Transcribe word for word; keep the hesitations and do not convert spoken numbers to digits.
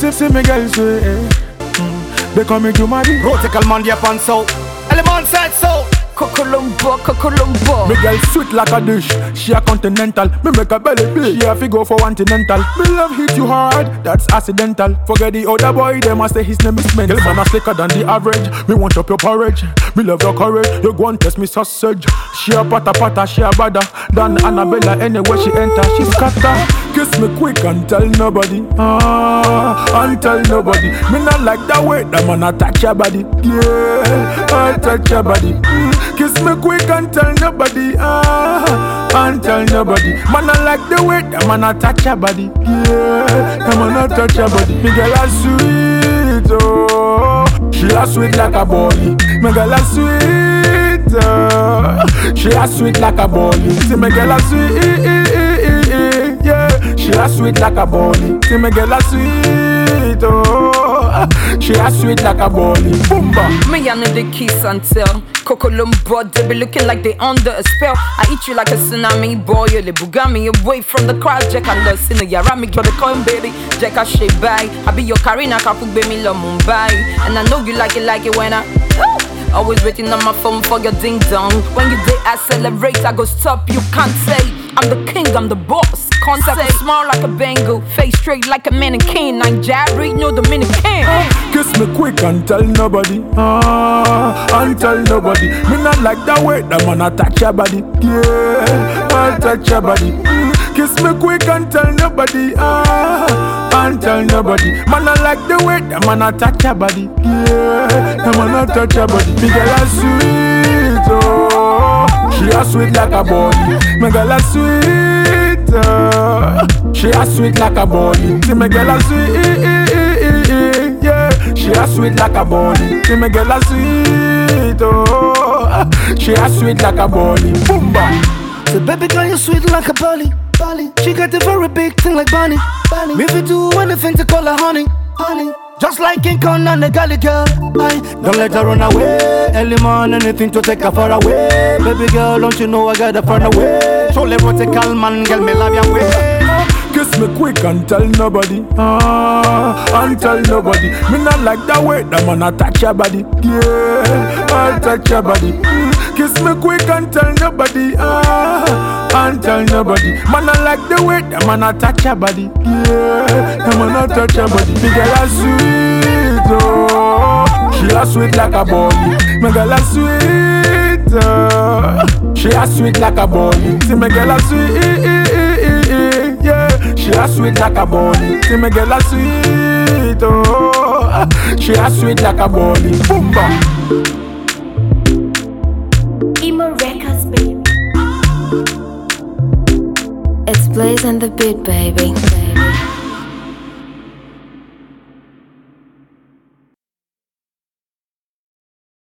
see, see me girl sweet. Mm. They call me Jumari. Rotical man, the pan so. Element side so. Cocolombo, Cocolombo. Me girl sweet like a dish. She a continental. Me make a belly big. She a fi go for continental. Me love hit you hard. That's accidental. Forget the other boy. They must say his name is Mental. Girl, man a slicker than the average. Me want up your porridge. Me love your courage. You go and test me sausage. She a pata pata. She a bada than Annabella. Anywhere she enter, she scatter. Kiss me quick and tell nobody. Ah, and tell nobody. Me not like that way. That man a touch your body. Yeah, I touch your body. Mm. Kiss me quick and tell nobody. Ah, and tell nobody. Man I like the way that man a touch your body. Yeah, that man a touch your body. Me girl a sweet, oh. She a sweet like a bolly. Me girl a sweet, oh. She a sweet like a bolly. See me girl a sweet, yeah. She a sweet like a bolly. See me girl a sweet, oh. She a sweet like a bolly. Boomba. Me I know the kiss and tell. Cocolombo, they be looking like they under a spell. I eat you like a tsunami boy. You le bugami away from the crowd. Jack I love sinner. Yeah, I make you the coin baby. Jack I shake by. I be your Karina Kapu baby love Mumbai. And I know you like it like it when I oh, always waiting on my phone for your ding dong. When you day accelerate, I go stop. You can't say I'm the king, I'm the boss. Concept small like a Bengal, face straight like a mannequin. I'm Jabri, no Dominican. Kiss me quick and tell nobody. Ah, and tell nobody. Me not like that way. That man a touch your body. Yeah, I touch your body. Mm. Kiss me quick and tell nobody. Ah, and tell nobody. Man I like the way. That man a touch your body. Yeah, that man a touch your body. Me girl a sweet, oh. She a sweet like a body. Me girl a sweet, oh. She a sweet like a body. See me girl a sweet, yeah. She a sweet like a body. See me girl a sweet, oh. She a sweet like a body. Boomba. So baby girl, you sweet like a Bali. Bali. She got a very big thing like Bonnie. Bonnie. Me fi do anything to call her honey. Honey. Just like King Kong and the Galley girl. Aye. Don't let her run away. Early morning, anything to take her far away. Baby girl, don't you know I got her far away. So let me take calm man, girl, me love your way. Kiss me quick and tell nobody. Ah, and tell nobody. Me not like that way. That man a touch your body. Yeah, I touch your body. Mm. Kiss me quick and tell nobody. Ah, and tell nobody. Man I like the way. That man a touch your body. Yeah, that man a touch your body. Me girl a sweet, oh. She a sweet like a bolly. Me girl a sweet, oh. She a sweet like a bolly. See me girl a sweet. Yeah, she a sweet like a bolly. See me girl a sweet, oh. She a sweet like a bolly. Boomba. Emo Records, baby. It's Blaze and the beat, baby. baby.